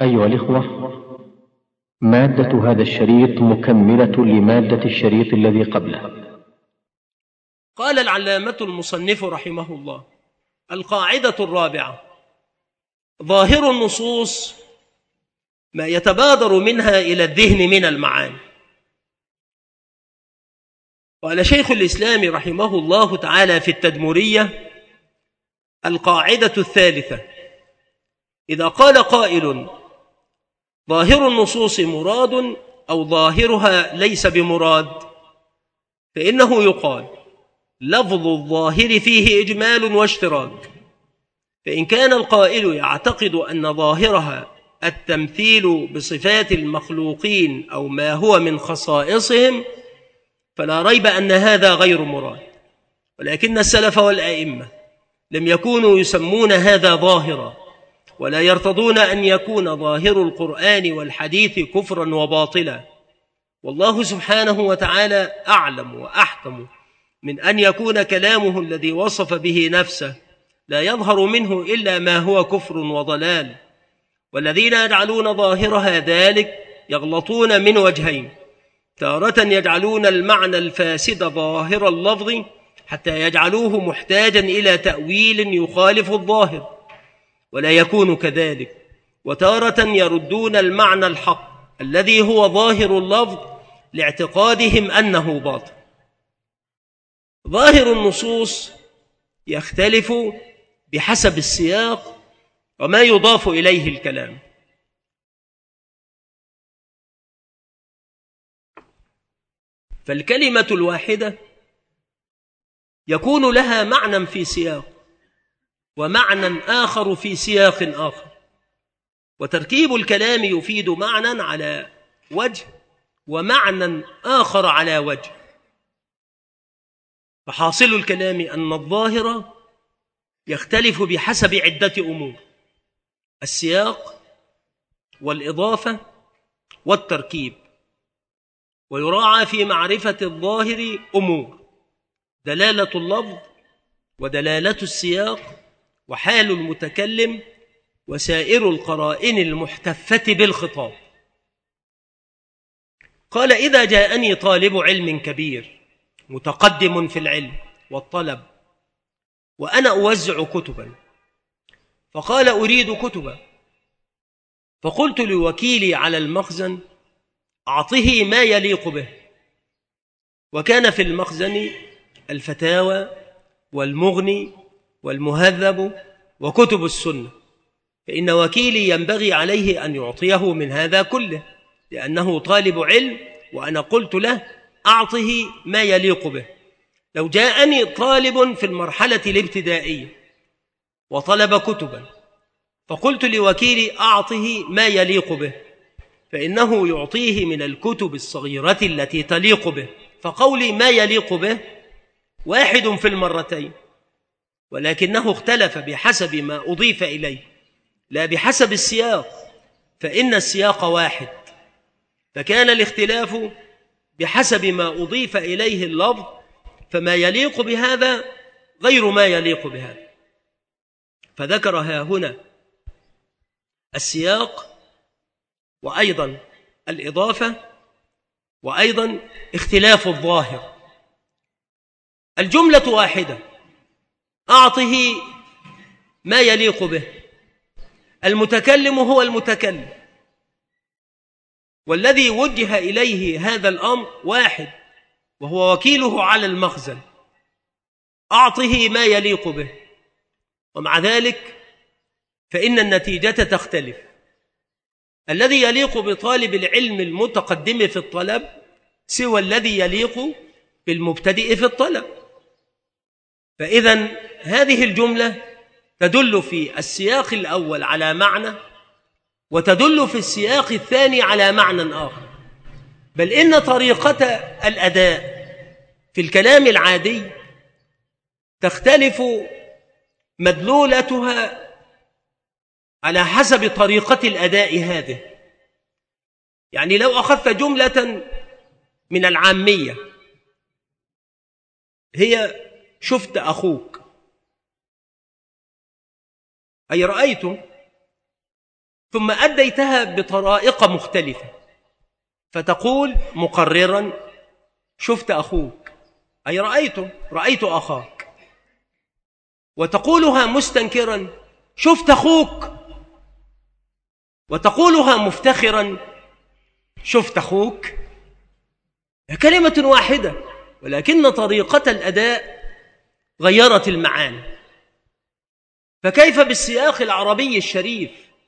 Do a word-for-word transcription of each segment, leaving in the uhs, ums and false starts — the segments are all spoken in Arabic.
أيها الإخوة، مادة هذا الشريط مكملة لمادة الشريط الذي قبله. قال العلامة المصنف رحمه الله: القاعدة الرابعة: ظاهر النصوص ما يتبادر منها إلى الذهن من المعاني. قال شيخ الإسلام رحمه الله تعالى في التدمرية: القاعدة الثالثة: إذا قال قائل ظاهر النصوص مراد أو ظاهرها ليس بمراد، فإنه يقال لفظ الظاهر فيه إجمال واشتراك، فإن كان القائل يعتقد أن ظاهرها التمثيل بصفات المخلوقين أو ما هو من خصائصهم فلا ريب أن هذا غير مراد، ولكن السلف والأئمة لم يكونوا يسمون هذا ظاهرا، ولا يرتضون أن يكون ظاهر القرآن والحديث كفرا وباطلا، والله سبحانه وتعالى أعلم وأحكم من أن يكون كلامه الذي وصف به نفسه لا يظهر منه إلا ما هو كفر وضلال. والذين يجعلون ظاهرها ذلك يغلطون من وجهين: تارة يجعلون المعنى الفاسد ظاهر اللفظ حتى يجعلوه محتاجا إلى تأويل يخالف الظاهر ولا يكون كذلك، وتارة يردون المعنى الحق الذي هو ظاهر اللفظ لاعتقادهم أنه باطل. ظاهر النصوص يختلف بحسب السياق وما يضاف إليه الكلام. فالكلمة الواحدة يكون لها معنى في سياق ومعنى آخر في سياق آخر، وتركيب الكلام يفيد معنى على وجه ومعنى آخر على وجه. فحاصل الكلام أن الظاهر يختلف بحسب عدة أمور: السياق والإضافة والتركيب. ويراعى في معرفة الظاهر أمور: دلالة اللفظ ودلالة السياق وحال المتكلم وسائر القرائن المحتفة بالخطاب. قال: إذا جاءني طالب علم كبير متقدم في العلم والطلب وأنا أوزع كتبا، فقال: أريد كتبا، فقلت لوكيلي على المخزن: أعطه ما يليق به. وكان في المخزن الفتاوى والمغني والمهذب وكتب السنة، فإن وكيلي ينبغي عليه أن يعطيه من هذا كله لأنه طالب علم، وأنا قلت له: أعطه ما يليق به. لو جاءني طالب في المرحلة الابتدائية وطلب كتبا فقلت لوكيلي: أعطه ما يليق به، فإنه يعطيه من الكتب الصغيرة التي تليق به. فقولي ما يليق به واحد في المرتين، ولكنه اختلف بحسب ما أضيف إليه لا بحسب السياق، فإن السياق واحد، فكان الاختلاف بحسب ما أضيف إليه اللفظ، فما يليق بهذا غير ما يليق بهذا. فذكرها هنا السياق وأيضا الإضافة وأيضا اختلاف الظاهر. الجملة واحدة: أعطه ما يليق به. المتكلم هو المتكلم، والذي وجه إليه هذا الأمر واحد وهو وكيله على المخزن: أعطه ما يليق به. ومع ذلك فإن النتيجة تختلف. الذي يليق بطالب العلم المتقدم في الطلب سوى الذي يليق بالمبتدئ في الطلب. فإذن هذه الجملة تدل في السياق الأول على معنى، وتدل في السياق الثاني على معنى آخر، بل إن طريقة الأداء في الكلام العادي تختلف مدلولتها على حسب طريقة الأداء هذه. يعني لو أخذت جملة من العامية هي: شفت أخوك، أي رأيته، ثم أديتها بطرائق مختلفة، فتقول مقررا شفت أخوك، أي رأيته رأيت أخاك، وتقولها مستنكرا شفت أخوك، وتقولها مفتخرا شفت أخوك. كلمة واحدة، ولكن طريقة الأداء غيرت المعاني. فكيف بالسياق العربي الشريف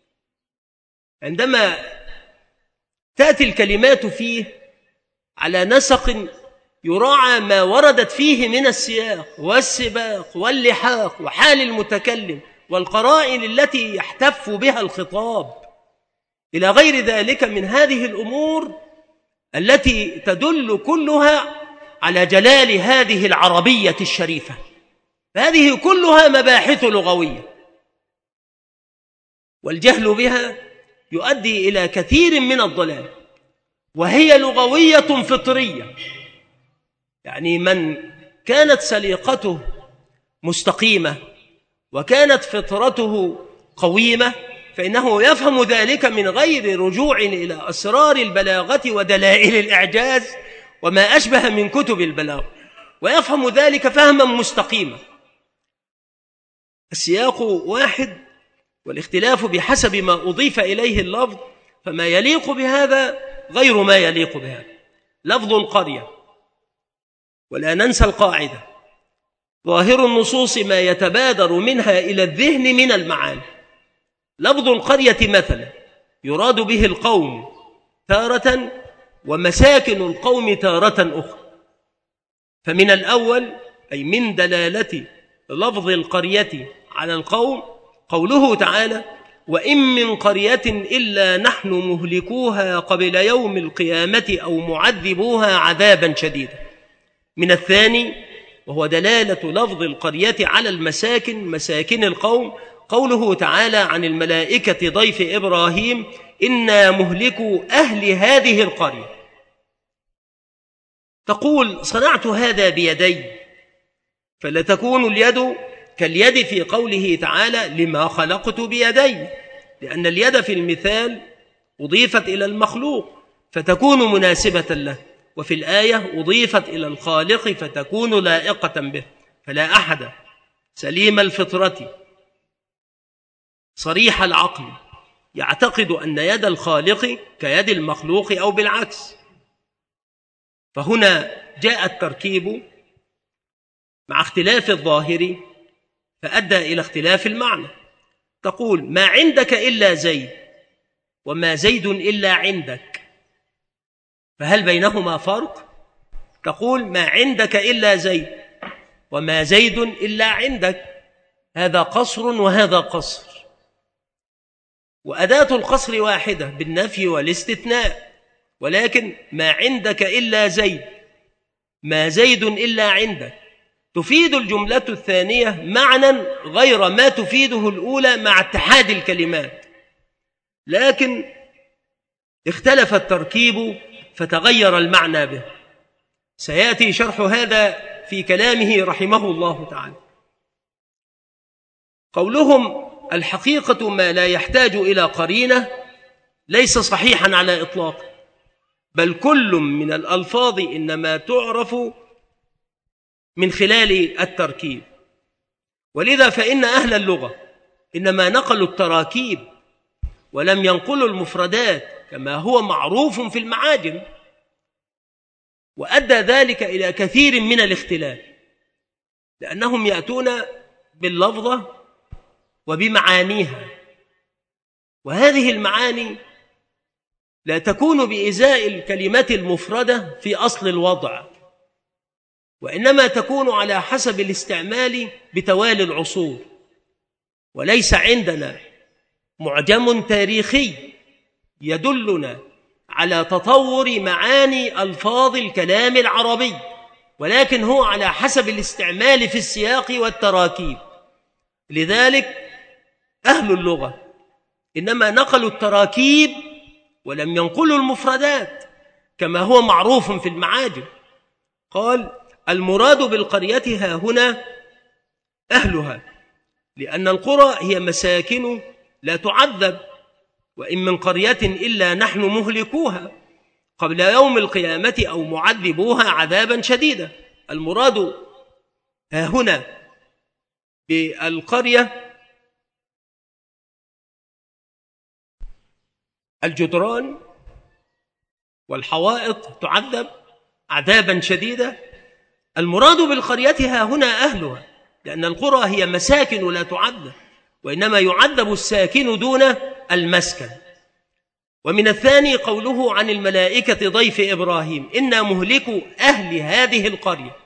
عندما تأتي الكلمات فيه على نسق يراعى ما وردت فيه من السياق والسباق واللحاق وحال المتكلم والقرائن التي يحتف بها الخطاب إلى غير ذلك من هذه الأمور التي تدل كلها على جلال هذه العربية الشريفة. فهذه كلها مباحث لغوية، والجهل بها يؤدي إلى كثير من الضلال، وهي لغوية فطرية. يعني من كانت سليقته مستقيمة وكانت فطرته قويمة فإنه يفهم ذلك من غير رجوع إلى أسرار البلاغة ودلائل الإعجاز وما أشبه من كتب البلاغ، ويفهم ذلك فهما مستقيما. السياق واحد والاختلاف بحسب ما أضيف إليه اللفظ، فما يليق بهذا غير ما يليق بهذا. لفظ القرية، ولا ننسى القاعدة، ظاهر النصوص ما يتبادر منها إلى الذهن من المعاني. لفظ القرية مثلا يراد به القوم تارة ومساكن القوم تارة أخرى. فمن الأول أي من دلالة لفظ القرية على القوم قوله تعالى وإن من قرية إلا نحن مهلكوها قبل يوم القيامة أو معذبوها عذابا شديدا. من الثاني وهو دلالة لفظ القرية على المساكن مساكن القوم قوله تعالى عن الملائكة ضيف إبراهيم إنا مهلكوا أهل هذه القرية. تقول صنعت هذا بيدي، فلا تكون اليد كاليد في قوله تعالى لما خلقت بيدي، لأن اليد في المثال أضيفت إلى المخلوق فتكون مناسبة له، وفي الآية أضيفت إلى الخالق فتكون لائقة به. فلا أحد سليم الفطرة صريح العقل يعتقد أن يد الخالق كيد المخلوق أو بالعكس. فهنا جاء التركيب مع اختلاف الظاهر فأدى إلى اختلاف المعنى. تقول ما عندك إلا زيد وما زيد إلا عندك، فهل بينهما فرق؟ تقول ما عندك إلا زيد وما زيد إلا عندك، هذا قصر وهذا قصر، وأداة القصر واحدة بالنفي والاستثناء، ولكن ما عندك إلا زيد ما زيد إلا عندك تفيد الجملة الثانية معنى غير ما تفيده الأولى مع اتحاد الكلمات، لكن اختلف التركيب فتغير المعنى به. سيأتي شرح هذا في كلامه رحمه الله تعالى. قولهم الحقيقة ما لا يحتاج إلى قرينة ليس صحيحا على إطلاق، بل كل من الألفاظ إنما تعرف من خلال التركيب. ولذا فإن أهل اللغة إنما نقلوا التراكيب ولم ينقلوا المفردات كما هو معروف في المعاجم، وأدى ذلك إلى كثير من الاختلاف، لأنهم يأتون باللفظة وبمعانيها، وهذه المعاني لا تكون بإزاء الكلمة المفردة في أصل الوضع، وإنما تكون على حسب الاستعمال بتوالي العصور. وليس عندنا معجم تاريخي يدلنا على تطور معاني ألفاظ الكلام العربي، ولكن هو على حسب الاستعمال في السياق والتراكيب. لذلك أهل اللغة إنما نقلوا التراكيب ولم ينقلوا المفردات كما هو معروف في المعاجم. قال المراد بالقرية ها هنا أهلها، لأن القرى هي مساكن لا تعذب وإن من قرية إلا نحن مهلكوها قبل يوم القيامة أو معذبوها عذابا شديدا. المراد هنا بالقرية الجدران والحوائط تعذب عذابا شديدا. المراد بالقرية ها هنا أهلها، لأن القرى هي مساكن لا تعذب، وإنما يعذب الساكن دون المسكن. ومن الثاني قوله عن الملائكة ضيف إبراهيم إنا مهلكوا أهل هذه القرية،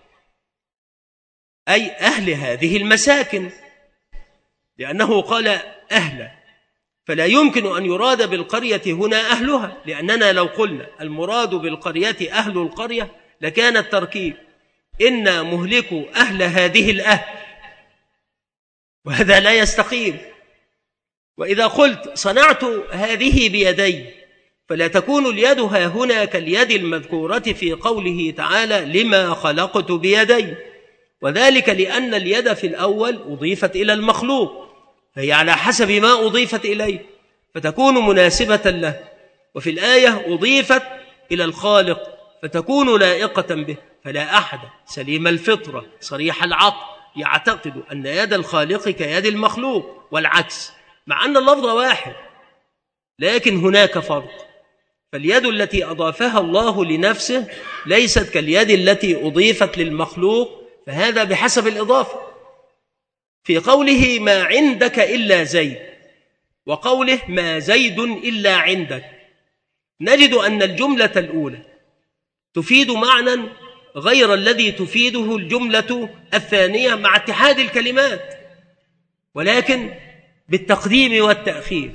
أي أهل هذه المساكن، لأنه قال أهل، فلا يمكن أن يراد بالقرية هنا أهلها، لأننا لو قلنا المراد بالقرية أهل القرية لكان التركيب إنا مهلكوا أهل هذه الأهل، وهذا لا يستقيم. وإذا قلت صنعت هذه بيدي فلا تكون اليد ها هنا كاليد المذكورة في قوله تعالى لما خلقت بيدي، وذلك لأن اليد في الأول أضيفت إلى المخلوق، فهي على حسب ما أضيفت إليه فتكون مناسبة له، وفي الآية أضيفت إلى الخالق فتكون لائقة به. فلا أحد سليم الفطرة صريح العقل يعتقد أن يد الخالق كيد المخلوق والعكس، مع أن اللفظ واحد لكن هناك فرق. فاليد التي أضافها الله لنفسه ليست كاليد التي أضيفت للمخلوق، فهذا بحسب الإضافة. في قوله ما عندك إلا زيد وقوله ما زيد إلا عندك نجد أن الجملة الأولى تفيد معنى غير الذي تفيده الجملة الثانية مع اتحاد الكلمات، ولكن بالتقديم والتأخير.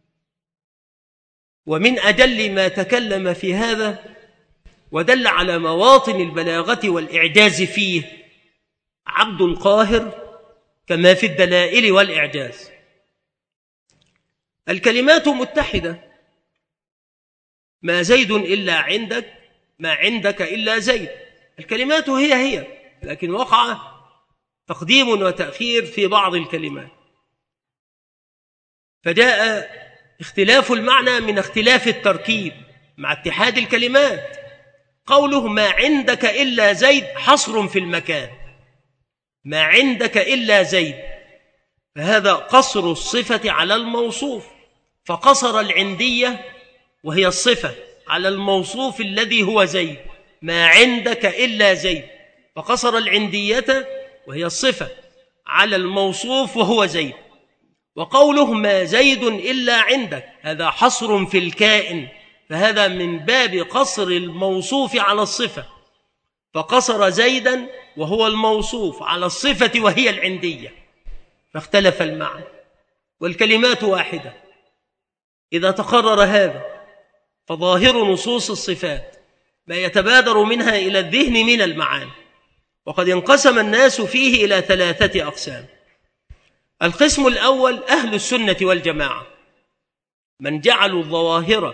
ومن أجل ما تكلم في هذا ودل على مواطن البلاغة والإعجاز فيه عبد القاهر كما في الدلائل والإعجاز. الكلمات متحدة، ما زيد إلا عندك، ما عندك إلا زيد، الكلمات هي هي، لكن وقع تقديم وتأخير في بعض الكلمات، فجاء اختلاف المعنى من اختلاف التركيب مع اتحاد الكلمات. قوله ما عندك إلا زيد حصر في المكان، ما عندك إلا زيد، فهذا قصر الصفة على الموصوف، فقصر العندية وهي الصفة على الموصوف الذي هو زيد، ما عندك إلا زيد، فقصر العندية وهي الصفة على الموصوف وهو زيد. وقوله ما زيد إلا عندك هذا حصر في الكائن، فهذا من باب قصر الموصوف على الصفة، فقصر زيدا وهو الموصوف على الصفة وهي العندية، فاختلف المعنى والكلمات واحدة. إذا تقرر هذا فظاهر نصوص الصفات ما يتبادر منها إلى الذهن من المعاني، وقد انقسم الناس فيه إلى ثلاثة أقسام. القسم الأول أهل السنة والجماعة، من جعلوا الظواهر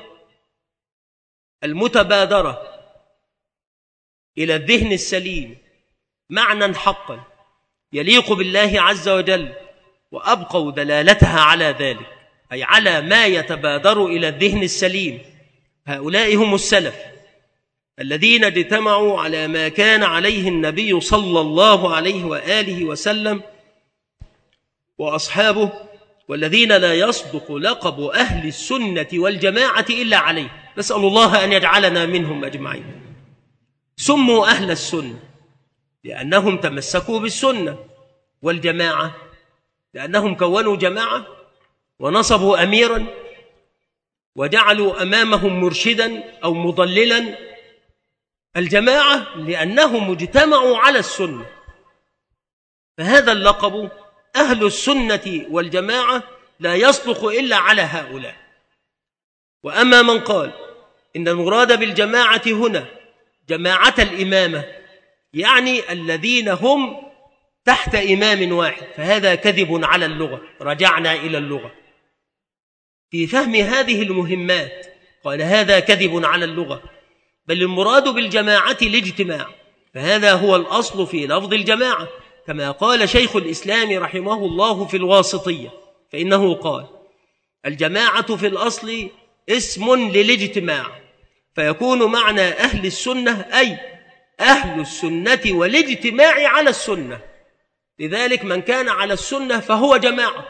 المتبادرة إلى الذهن السليم معنى حقا يليق بالله عز وجل، وأبقوا دلالتها على ذلك، أي على ما يتبادر إلى الذهن السليم. هؤلاء هم السلف الذين اجتمعوا على ما كان عليه النبي صلى الله عليه وآله وسلم وأصحابه، والذين لا يصدق لقب أهل السنة والجماعة إلا عليه، نسأل الله أن يجعلنا منهم أجمعين. سموا أهل السنة لأنهم تمسكوا بالسنة، والجماعة لأنهم كونوا جماعة ونصبوا أميرا وجعلوا أمامهم مرشدا أو مضللا. الجماعة لأنهم اجتمعوا على السنة، فهذا اللقب أهل السنة والجماعة لا يصدق إلا على هؤلاء. وأما من قال إن المراد بالجماعة هنا جماعة الإمامة، يعني الذين هم تحت إمام واحد، فهذا كذب على اللغة. رجعنا إلى اللغة في فهم هذه المهمات، قال هذا كذب على اللغة، بل المراد بالجماعة الاجتماع، فهذا هو الأصل في لفظ الجماعة، كما قال شيخ الإسلام رحمه الله في الواسطية، فإنه قال الجماعة في الأصل اسم للاجتماع، فيكون معنى أهل السنة أي أهل السنة والاجتماع على السنة. لذلك من كان على السنة فهو جماعة،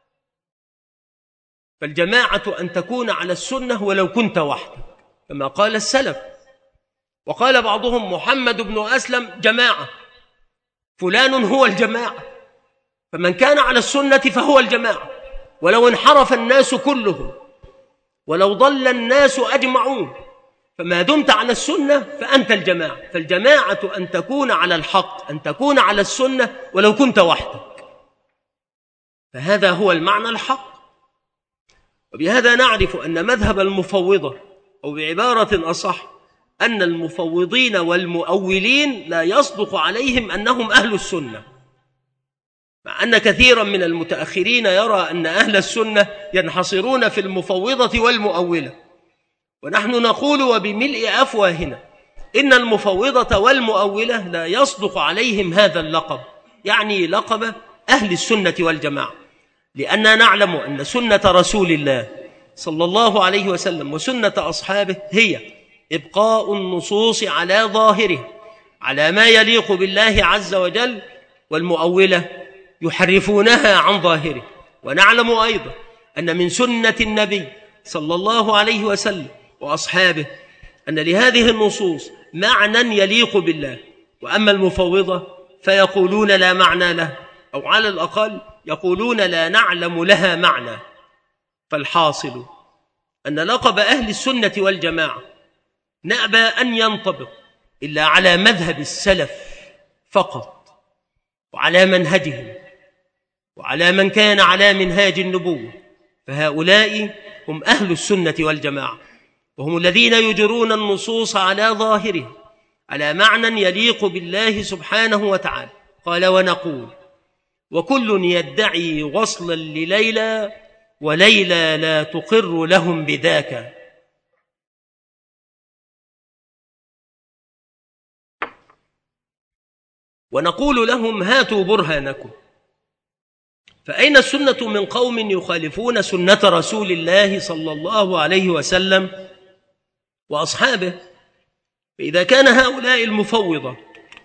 فالجماعة أن تكون على السنة ولو كنت وحدك كما قال السلف. وقال بعضهم محمد بن أسلم جماعة، فلان هو الجماعة، فمن كان على السنة فهو الجماعة، ولو انحرف الناس كلهم ولو ضل الناس أجمعون، فما دمت على السنة فأنت الجماعة. فالجماعة أن تكون على الحق، أن تكون على السنة ولو كنت وحدك، فهذا هو المعنى الحق. وبهذا نعرف أن مذهب المفوضة، أو بعبارة أصح أن المفوضين والمؤولين لا يصدق عليهم أنهم أهل السنة، مع أن كثيرا من المتأخرين يرى أن أهل السنة ينحصرون في المفوضة والمؤولة، ونحن نقول وبملء أفواهنا إن المفوضة والمؤولة لا يصدق عليهم هذا اللقب، يعني لقب أهل السنة والجماعة، لأننا نعلم أن سنة رسول الله صلى الله عليه وسلم وسنة أصحابه هي إبقاء النصوص على ظاهره على ما يليق بالله عز وجل، والمؤولة يحرفونها عن ظاهره. ونعلم أيضا أن من سنة النبي صلى الله عليه وسلم وأصحابه أن لهذه النصوص معنى يليق بالله، وأما المفوضة فيقولون لا معنى له، أو على الأقل يقولون لا نعلم لها معنى. فالحاصل أن لقب أهل السنة والجماعة نأبى أن ينطبق إلا على مذهب السلف فقط، وعلى منهجهم، وعلى من كان على منهاج النبوة، فهؤلاء هم أهل السنة والجماعة، وهم الذين يجرون النصوص على ظاهره على معنى يليق بالله سبحانه وتعالى. قال ونقول وكل يدعي وصلا لليلى وليلى لا تقر لهم بذاك. ونقول لهم هاتوا برهانكم، فأين السنة من قوم يخالفون سنة رسول الله صلى الله عليه وسلم وأصحابه؟ فإذا كان هؤلاء المفوضة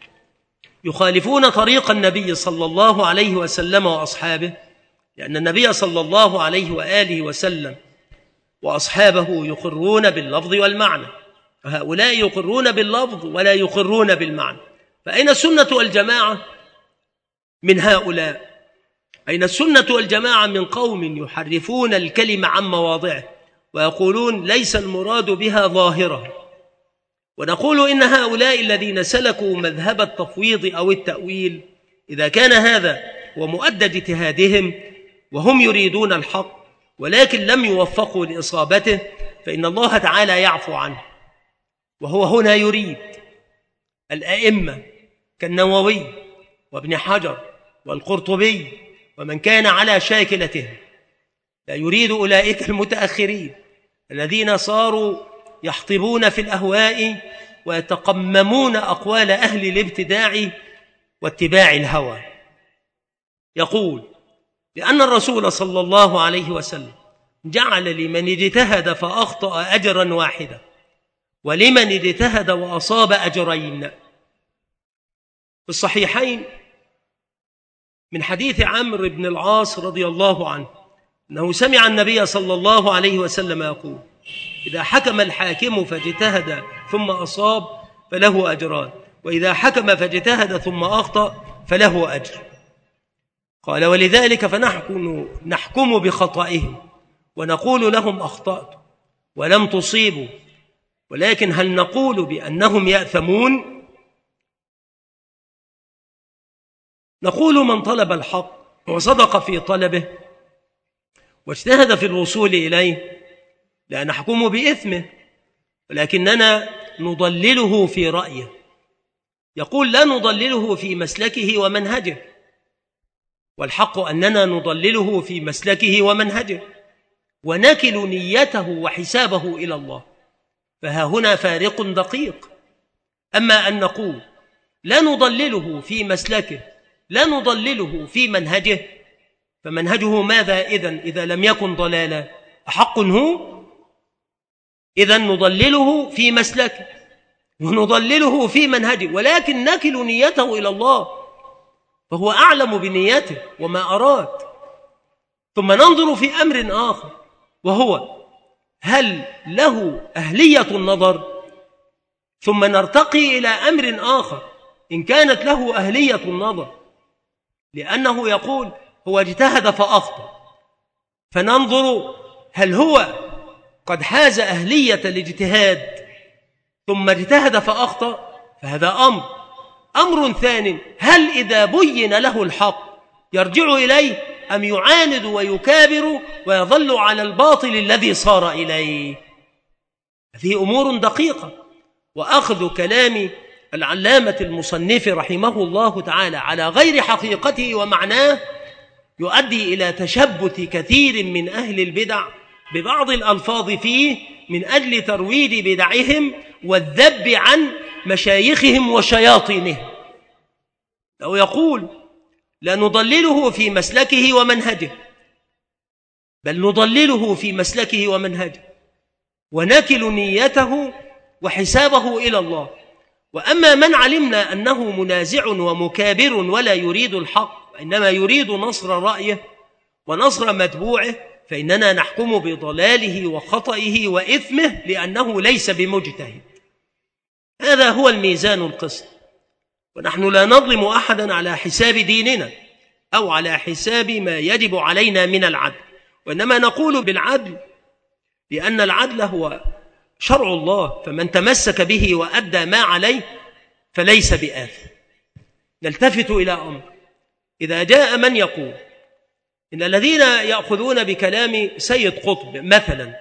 يخالفون طريق النبي صلى الله عليه وسلم وأصحابه، لأن النبي صلى الله عليه وآله وسلم وأصحابه يقرون باللفظ والمعنى، فهؤلاء يقرون باللفظ ولا يقرون بالمعنى، فأين السنة والجماعة من هؤلاء؟ أين السنة والجماعة من قوم يحرفون الكلمة عن مواضعه ويقولون ليس المراد بها ظاهرة؟ ونقول إن هؤلاء الذين سلكوا مذهب التفويض أو التأويل، إذا كان هذا هو مؤدى اجتهادهم وهم يريدون الحق ولكن لم يوفقوا لإصابته، فإن الله تعالى يعفو عنه. وهو هنا يريد الأئمة كالنووي وابن حجر والقرطبي ومن كان على شاكلتهم، لا يريد أولئك المتأخرين الذين صاروا يحطبون في الأهواء ويتقممون أقوال أهل الابتداع واتباع الهوى. يقول لأن الرسول صلى الله عليه وسلم جعل لمن اجتهد فأخطأ أجرا واحدا، ولمن اجتهد وأصاب أجرين. في الصحيحين من حديث عمرو بن العاص رضي الله عنه أنه سمع النبي صلى الله عليه وسلم يقول إذا حكم الحاكم فاجتهد ثم أصاب فله أجران، وإذا حكم فاجتهد ثم أخطأ فله أجر. قال ولذلك فنحكم نحكم بخطئهم ونقول لهم أخطأتم ولم تصيبوا، ولكن هل نقول بأنهم يأثمون؟ نقول من طلب الحق وصدق في طلبه واجتهد في الوصول إليه لا نحكم بإثمه، ولكننا نضلله في رأيه. يقول لا نضلله في مسلكه ومنهجه، والحق أننا نضلله في مسلكه ومنهجه ونكل نيته وحسابه إلى الله، فها هنا فارق دقيق. أما أن نقول لا نضلله في مسلكه لا نضلله في منهجه، فمنهجه ماذا إذن إذا لم يكن ضلالا؟ أحق هو؟ إذن نضلله في مسلكه ونضلله في منهجه، ولكن نكل نيته إلى الله، فهو أعلم بنيته وما أراد. ثم ننظر في أمر آخر، وهو هل له أهلية النظر؟ ثم نرتقي إلى أمر آخر إن كانت له أهلية النظر، لأنه يقول هو اجتهد فأخطأ، فننظر هل هو قد حاز أهلية الاجتهاد ثم اجتهد فأخطأ؟ فهذا أمر. أمر ثاني، هل إذا بين له الحق يرجع إليه أم يعاند ويكابر ويظل على الباطل الذي صار إليه؟ هذه أمور دقيقة. وأخذ كلام العلامة المصنف رحمه الله تعالى على غير حقيقته ومعناه يؤدي إلى تشبث كثير من أهل البدع ببعض الألفاظ فيه من أجل ترويج بدعهم والذب عن مشايخهم وشياطينهم. لو يقول لا نضلله في مسلكه ومنهجه، بل نضلله في مسلكه ومنهجه ونكل نيته وحسابه إلى الله. وأما من علمنا أنه منازع ومكابر ولا يريد الحق إنما يريد نصر رأيه ونصر متبوعه، فإننا نحكم بضلاله وخطئه وإثمه لأنه ليس بمجتهد. هذا هو الميزان القسط. ونحن لا نظلم أحدا على حساب ديننا أو على حساب ما يجب علينا من العدل، وإنما نقول بالعدل لأن العدل هو شرع الله، فمن تمسك به وأدى ما عليه فليس بآثم. نلتفت إلى أمر، إذا جاء من يقول إن الذين يأخذون بكلام سيد قطب مثلا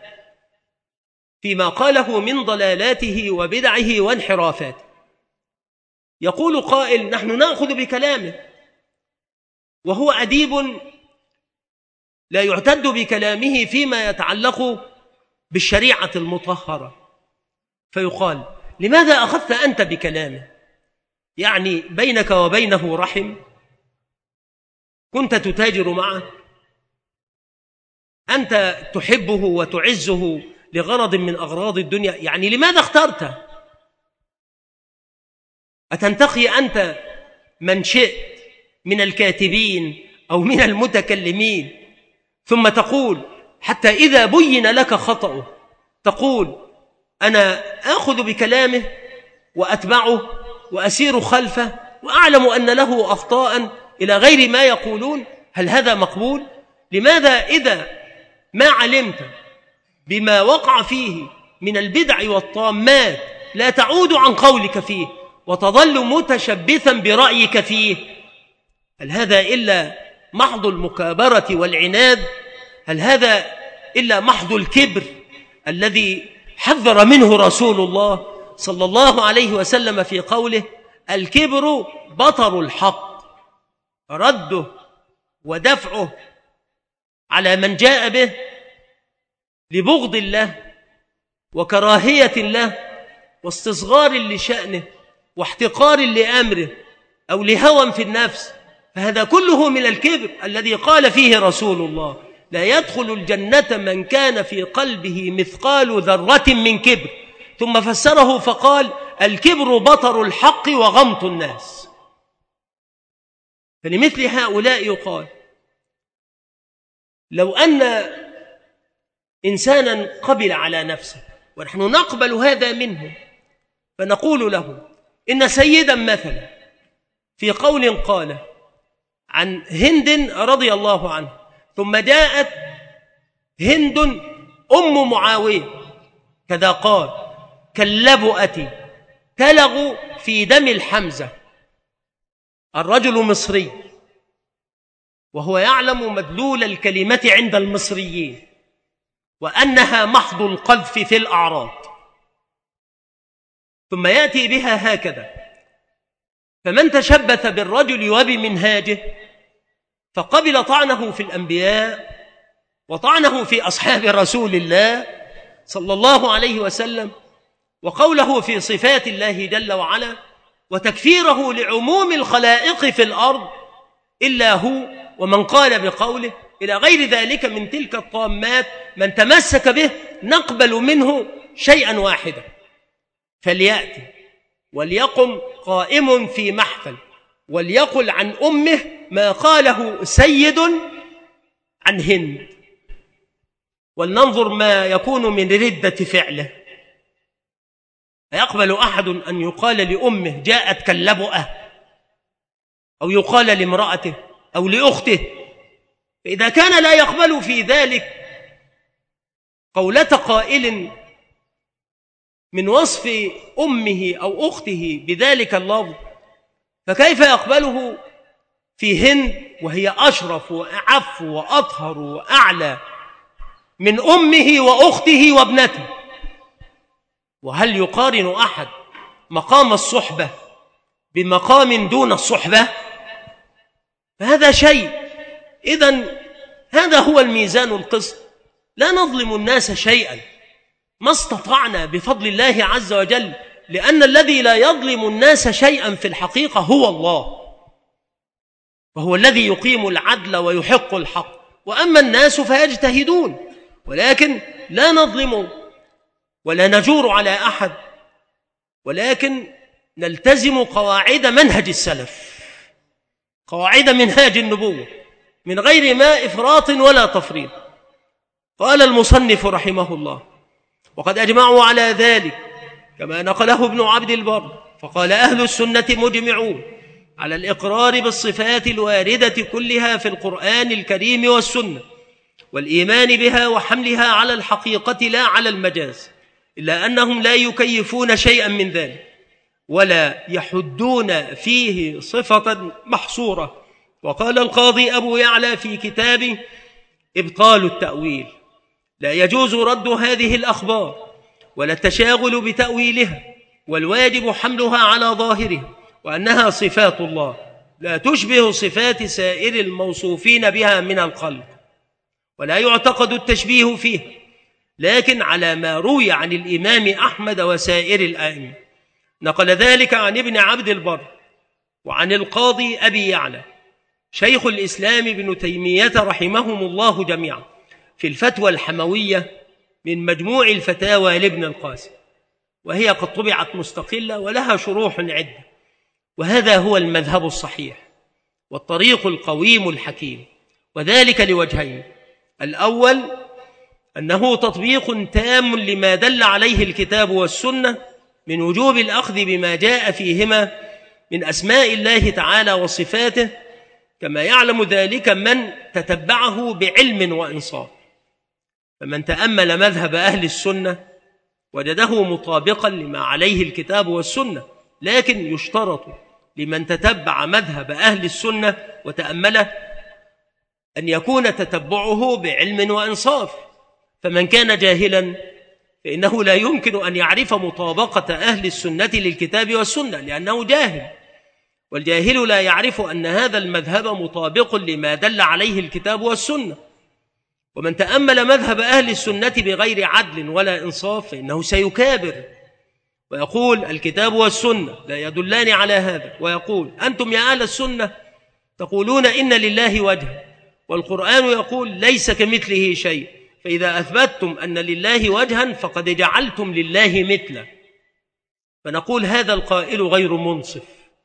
فيما قاله من ضلالاته وبدعه وانحرافاته، يقول قائل نحن نأخذ بكلامه وهو أديب لا يعتد بكلامه فيما يتعلق بالشريعة المطهرة، فيقال لماذا أخذت أنت بكلامه؟ يعني بينك وبينه رحم؟ كنت تتاجر معه؟ أنت تحبه وتعزه لغرض من أغراض الدنيا؟ يعني لماذا اخترته؟ أتنتقي أنت من شئت من الكاتبين أو من المتكلمين ثم تقول حتى إذا بين لك خطأه تقول أنا آخذ بكلامه وأتبعه وأسير خلفه وأعلم أن له أخطاء إلى غير ما يقولون؟ هل هذا مقبول؟ لماذا إذا ما علمت بما وقع فيه من البدع والطامات لا تعود عن قولك فيه وتظل متشبثا برأيك فيه؟ هل هذا إلا محض المكابرة والعناد؟ هل هذا إلا محض الكبر الذي حذر منه رسول الله صلى الله عليه وسلم في قوله الكبر بطر الحق، رده ودفعه على من جاء به لبغض الله وكراهية الله واستصغار لشأنه واحتقار لأمره أو لهوى في النفس، فهذا كله من الكبر الذي قال فيه رسول الله لا يدخل الجنة من كان في قلبه مثقال ذرة من كبر، ثم فسره فقال الكبر بطر الحق وغمط الناس. فلمثل هؤلاء يقال لو أن إنسانا قبل على نفسه ونحن نقبل هذا منه فنقول له إن سيدا مثلا في قول قال عن هند رضي الله عنه ثم جاءت هند أم معاوية كذا قال كاللبؤة تلغ في دم الحمزة، الرجل مصري وهو يعلم مدلول الكلمة عند المصريين وأنها محض القذف في الأعراض، ثم يأتي بها هكذا. فمن تشبث بالرجل وبمنهاجه فقبل طعنه في الأنبياء وطعنه في أصحاب رسول الله صلى الله عليه وسلم وقوله في صفات الله جل وعلا وتكفيره لعموم الخلائق في الأرض إلا هو ومن قال بقوله إلى غير ذلك من تلك الطامات، من تمسك به نقبل منه شيئا واحدا، فليأتي وليقم قائم في محفل وليقل عن أمه ما قاله سيد عن هند، ولننظر ما يكون من ردة فعله. أيقبل أحد أن يقال لأمه جاءت كاللبؤة، أو يقال لامرأته أو لأخته؟ فإذا كان لا يقبل في ذلك قولة قائل من وصف أمه أو أخته بذلك اللفظ، فكيف يقبله في هند وهي أشرف وأعف وأطهر وأعلى من أمه وأخته وابنته؟ وهل يقارن أحد مقام الصحبة بمقام دون الصحبة؟ فهذا شيء. إذن هذا هو الميزان القسط، لا نظلم الناس شيئا ما استطعنا بفضل الله عز وجل، لأن الذي لا يظلم الناس شيئا في الحقيقة هو الله، وهو الذي يقيم العدل ويحق الحق، وأما الناس فيجتهدون، ولكن لا نظلم ولا نجور على أحد، ولكن نلتزم قواعد منهج السلف، قواعد منهاج النبوة، من غير ما إفراط ولا تفريط. قال المصنف رحمه الله: وقد أجمعوا على ذلك كما نقله ابن عبد البر، فقال: أهل السنة مجمعون على الإقرار بالصفات الواردة كلها في القرآن الكريم والسنة، والإيمان بها وحملها على الحقيقة لا على المجاز، إلا أنهم لا يكيفون شيئا من ذلك ولا يحدون فيه صفة محصورة. وقال القاضي أبو يعلى في كتابه إبطال التأويل: لا يجوز رد هذه الأخبار ولا التشاغل بتأويلها، والواجب حملها على ظاهرها، وأنها صفات الله لا تشبه صفات سائر الموصوفين بها من الخلق، ولا يعتقد التشبيه فيه، لكن على ما روي عن الإمام أحمد وسائر الآئمة. نقل ذلك عن ابن عبد البر وعن القاضي أبي يعلى شيخ الإسلام ابن تيمية رحمهم الله جميعا في الفتوى الحموية من مجموع الفتاوى لابن القاسم، وهي قد طبعت مستقلة ولها شروح عدة. وهذا هو المذهب الصحيح والطريق القويم الحكيم، وذلك لوجهين: الأول أنه تطبيق تام لما دل عليه الكتاب والسنة من وجوب الأخذ بما جاء فيهما من أسماء الله تعالى وصفاته، كما يعلم ذلك من تتبعه بعلم وإنصاف. فمن تأمل مذهب أهل السنة وجده مطابقا لما عليه الكتاب والسنة، لكن يشترط لمن تتبع مذهب أهل السنة وتأمله أن يكون تتبعه بعلم وإنصاف. فمن كان جاهلا فإنه لا يمكن أن يعرف مطابقة أهل السنة للكتاب والسنة، لأنه جاهل، والجاهل لا يعرف أن هذا المذهب مطابق لما دل عليه الكتاب والسنة. ومن تأمل مذهب أهل السنة بغير عدل ولا إنصاف فإنه سيكابر ويقول الكتاب والسنة لا يدلان على هذا، ويقول أنتم يا أهل السنة تقولون إن لله وجه، والقرآن يقول ليس كمثله شيء، فإذا أثبتتم أن لله وجها فقد جعلتم لله مثله. فنقول هذا القائل غير منصف.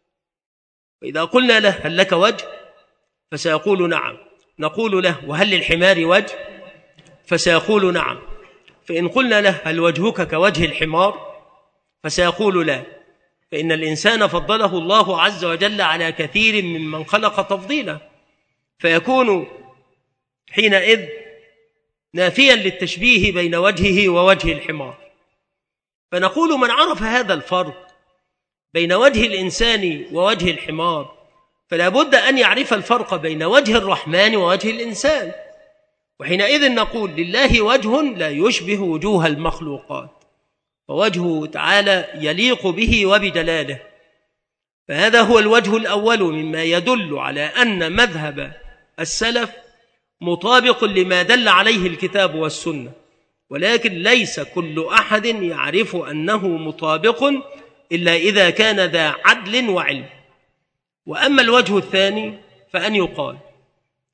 وإذا قلنا له هل لك وجه فسيقول نعم، نقول له وهل للحمار وجه فسيقول نعم، فإن قلنا له هل وجهك كوجه الحمار فسيقول لا، فإن الإنسان فضله الله عز وجل على كثير ممن خلق تفضيلا، فيكون حينئذ نافيا للتشبيه بين وجهه ووجه الحمار. فنقول من عرف هذا الفرق بين وجه الإنسان ووجه الحمار فلا بد أن يعرف الفرق بين وجه الرحمن ووجه الإنسان، وحينئذ نقول لله وجه لا يشبه وجوه المخلوقات، فوجهه تعالى يليق به وبجلاله. فهذا هو الوجه الأول مما يدل على أن مذهب السلف مطابق لما دل عليه الكتاب والسنة، ولكن ليس كل أحد يعرف أنه مطابق إلا إذا كان ذا عدل وعلم. وأما الوجه الثاني فأن يقال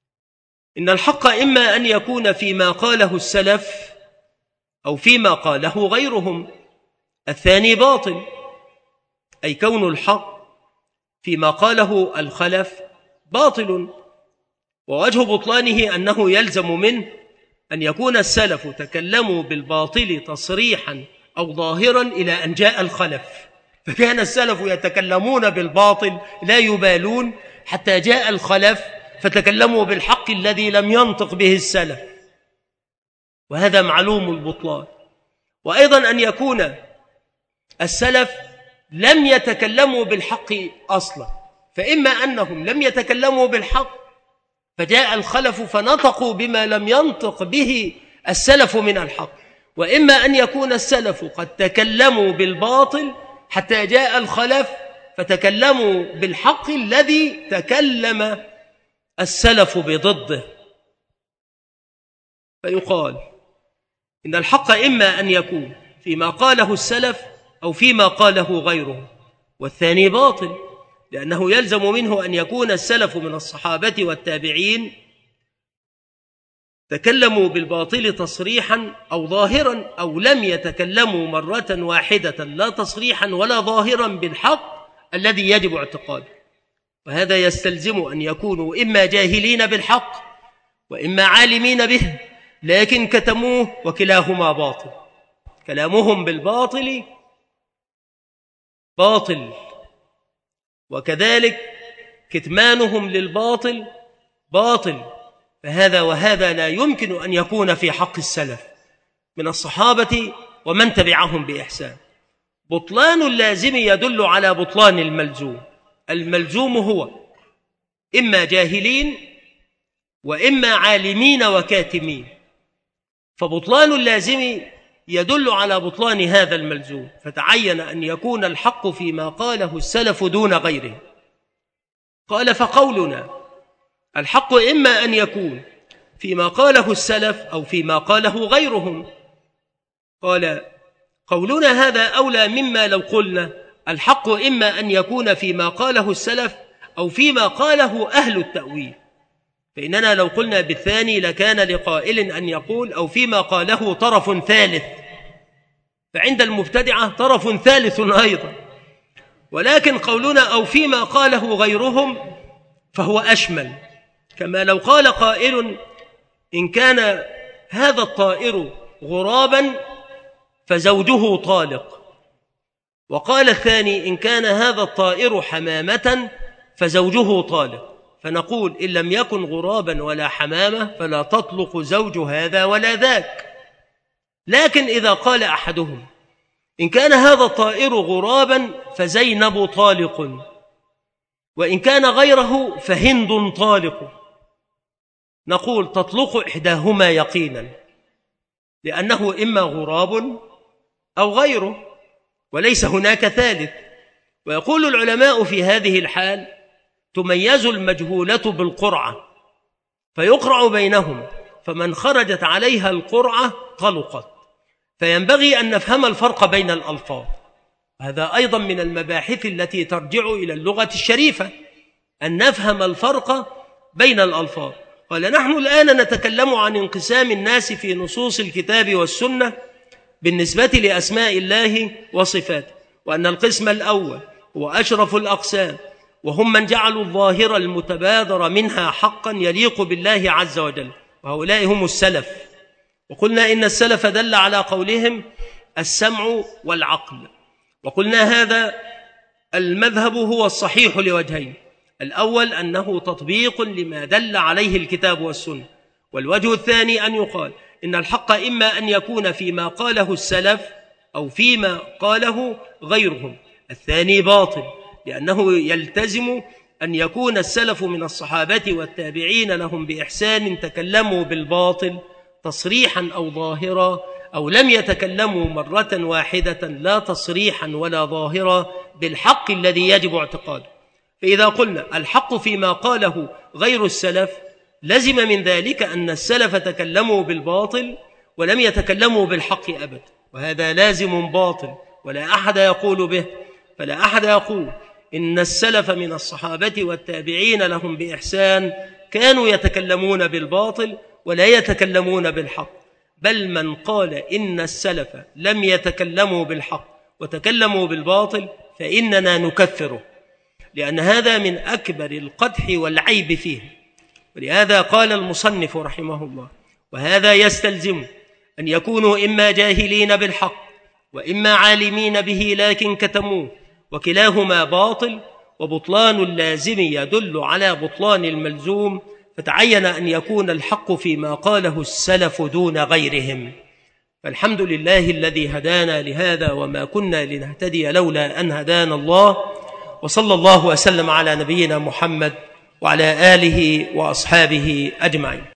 إن الحق إما أن يكون فيما قاله السلف أو فيما قاله غيرهم، الثاني باطل، أي كون الحق فيما قاله الخلف باطل. ووجه بطلانه أنه يلزم منه أن يكون السلف تكلموا بالباطل تصريحا أو ظاهرا إلى أن جاء الخلف، فكان السلف يتكلمون بالباطل لا يبالون حتى جاء الخلف فتكلموا بالحق الذي لم ينطق به السلف، وهذا معلوم البطلان. وأيضا أن يكون السلف لم يتكلموا بالحق أصلا، فإما أنهم لم يتكلموا بالحق فجاء الخلف فنطقوا بما لم ينطق به السلف من الحق، وإما أن يكون السلف قد تكلموا بالباطل حتى جاء الخلف فتكلموا بالحق الذي تكلم السلف بضده. فيقال إن الحق إما أن يكون فيما قاله السلف أو فيما قاله غيره، والثاني باطل، لأنه يلزم منه أن يكون السلف من الصحابة والتابعين تكلموا بالباطل تصريحا أو ظاهرا، أو لم يتكلموا مرة واحدة لا تصريحا ولا ظاهرا بالحق الذي يجب اعتقاده. وهذا يستلزم أن يكونوا إما جاهلين بالحق وإما عالمين به لكن كتموه، وكلاهما باطل. كلامهم بالباطل باطل، وكذلك كتمانهم للباطل باطل. فهذا وهذا لا يمكن أن يكون في حق السلف من الصحابة ومن تبعهم بإحسان. بطلان اللازم يدل على بطلان الملزوم. الملزوم هو إما جاهلين وإما عالمين وكاتمين، فبطلان اللازم يدل على بطلان هذا الملزوم، فتعين أن يكون الحق فيما قاله السلف دون غيره. قال فقولنا الحق إما أن يكون فيما قاله السلف أو فيما قاله غيرهم. قال قولنا هذا أولى مما لو قلنا الحق إما أن يكون فيما قاله السلف أو فيما قاله أهل التأويل، فإننا لو قلنا بالثاني لكان لقائل أن يقول أو فيما قاله طرف ثالث، فعند المبتدعة طرف ثالث أيضا. ولكن قولنا أو فيما قاله غيرهم فهو أشمل، كما لو قال قائل إن كان هذا الطائر غرابا فزوجه طالق، وقال الثاني إن كان هذا الطائر حمامة فزوجه طالق، فنقول إن لم يكن غرابا ولا حمامة فلا تطلق زوج هذا ولا ذاك. لكن إذا قال أحدهم إن كان هذا الطائر غرابا فزينب طالق، وإن كان غيره فهند طالق، نقول تطلق إحداهما يقينا، لأنه إما غراب أو غيره وليس هناك ثالث. ويقول العلماء في هذه الحال تميز المجهولة بالقرعة، فيقرع بينهم، فمن خرجت عليها القرعة طلقت. فينبغي أن نفهم الفرق بين الألفاظ، هذا أيضا من المباحث التي ترجع إلى اللغة الشريفة، أن نفهم الفرق بين الألفاظ. قال نحن الآن نتكلم عن انقسام الناس في نصوص الكتاب والسنة بالنسبة لأسماء الله وصفاته، وأن القسم الأول هو أشرف الأقسام، وهم من جعلوا الظاهر المتبادر منها حقا يليق بالله عز وجل، وهؤلاء هم السلف. وقلنا إن السلف دل على قولهم السمع والعقل، وقلنا هذا المذهب هو الصحيح لوجهين: الأول أنه تطبيق لما دل عليه الكتاب والسنة، والوجه الثاني أن يقال إن الحق إما أن يكون فيما قاله السلف أو فيما قاله غيرهم، الثاني باطل، لأنه يلتزم أن يكون السلف من الصحابة والتابعين لهم بإحسان تكلموا بالباطل تصريحا أو ظاهرا، أو لم يتكلموا مرة واحدة لا تصريحا ولا ظاهرا بالحق الذي يجب اعتقاده. فإذا قلنا الحق فيما قاله غير السلف لزم من ذلك أن السلف تكلموا بالباطل ولم يتكلموا بالحق أبدا، وهذا لازم باطل ولا أحد يقول به. فلا أحد يقول إن السلف من الصحابة والتابعين لهم بإحسان كانوا يتكلمون بالباطل ولا يتكلمون بالحق، بل من قال إن السلف لم يتكلموا بالحق وتكلموا بالباطل فإننا نكفره، لأن هذا من أكبر القدح والعيب فيه. ولهذا قال المصنف رحمه الله: وهذا يستلزم أن يكونوا إما جاهلين بالحق وإما عالمين به لكن كتموه، وكلاهما باطل، وبطلان اللازم يدل على بطلان الملزوم، فتعين أن يكون الحق فيما قاله السلف دون غيرهم. فالحمد لله الذي هدانا لهذا وما كنا لنهتدي لولا أن هدانا الله، وصلى الله وسلم على نبينا محمد وعلى آله وأصحابه أجمعين.